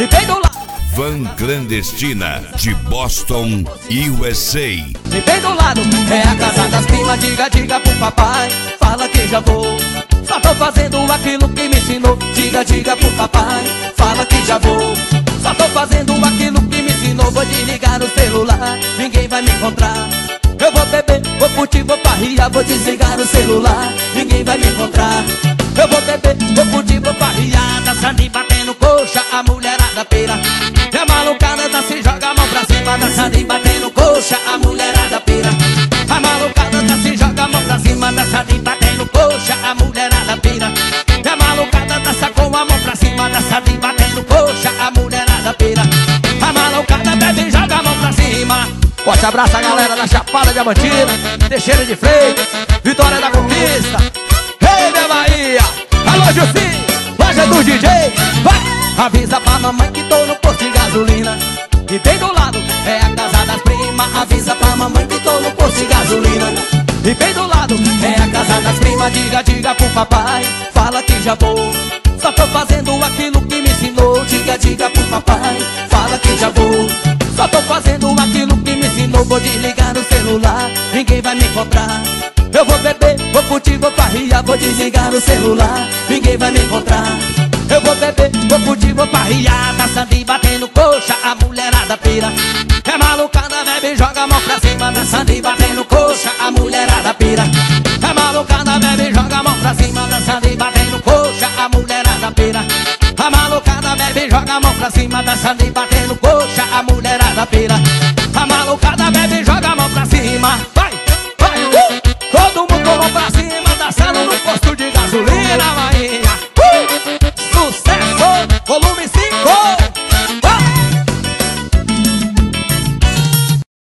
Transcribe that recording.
E bem do lado. Van clandestina de Boston, USA. E bem do lado é a casa das primas. Diga pro papai, fala que já vou. Só tô fazendo aquilo que me ensinou. Diga pro papai, fala que já vou. Só tô fazendo aquilo que me ensinou. Vou desligar o celular, ninguém vai me encontrar. Eu vou beber, vou curtir, vou parriar. Vou desligar o celular, ninguém vai me encontrar. Eu vou beber, vou curtir, vou parriar. Dançando e batendo coxa, a mulherada pira. E a malucada dança e joga a mão pra cima. Dançando e batendo coxa, a mulherada pira. A malucada dança e joga a mão pra cima. Dançando e batendo coxa, a mulherada pira. E a malucada dança com a mão pra cima. Dançando e batendo coxa, a mulherada pira. A malucada bebe e joga a mão pra cima. Forte abraço a galera da Chapada Diamantina, Teixeira de Freitas, Vitória da Conquista. Ei, minha Bahia! Alô, Jussi! Loja do DJ! Vai! Avisa pra mamãe que tô no posto de gasolina. E bem do lado é a casa das primas. Avisa pra mamãe que tô no posto de gasolina. E bem do lado é a casa das primas. Diga pro papai, fala que já vou. Só tô fazendo aquilo que me ensinou. Diga pro papai, fala que já vou. Só tô fazendo aquilo que me ensinou. Vou desligar o celular, ninguém vai me encontrar. Eu vou beber, vou curtir, vou parriar. Vou desligar o celular, ninguém vai me encontrar. Eu vou beber, vou curtir, vou parriar. Dançando e batendo coxa, a mulherada pira. É malucada, bebe e joga a mão pra cima. Dançando e batendo coxa, a mulherada pira. É malucada, bebe e joga a mão pra cima. Dançando e batendo coxa, a mulherada pira. A malucada bebe e joga a mão pra cima. Dançando e batendo coxa,